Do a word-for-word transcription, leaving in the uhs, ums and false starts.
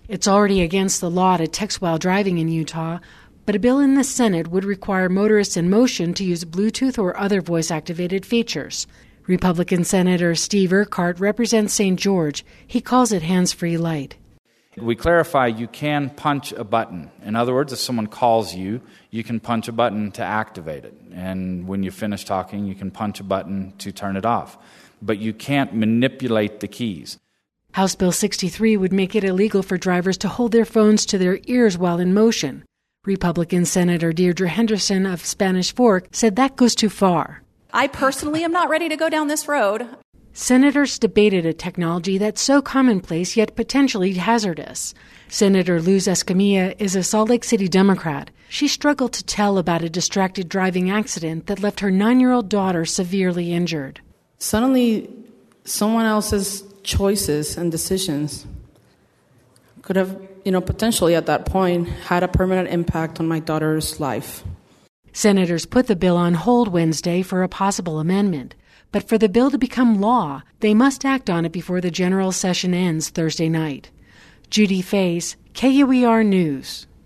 It's already against the law to text while driving in Utah, but a bill in the Senate would require motorists in motion to use Bluetooth or other voice-activated features. Republican Senator Steve Urquhart represents Saint George. He calls it hands-free light. We clarify you can punch a button. In other words, if someone calls you, you can punch a button to activate it. And when you finish talking, you can punch a button to turn it off. But you can't manipulate the keys. House Bill sixty-three would make it illegal for drivers to hold their phones to their ears while in motion. Republican Senator Deirdre Henderson of Spanish Fork said that goes too far. I personally am not ready to go down this road. Senators debated a technology that's so commonplace yet potentially hazardous. Senator Luz Escamilla is a Salt Lake City Democrat. She struggled to tell about a distracted driving accident that left her nine-year-old daughter severely injured. Suddenly, someone else's choices and decisions could have, you know, potentially at that point had a permanent impact on my daughter's life. Senators put the bill on hold Wednesday for a possible amendment. But for the bill to become law, they must act on it before the general session ends Thursday night. Judy Faze, K U E R News.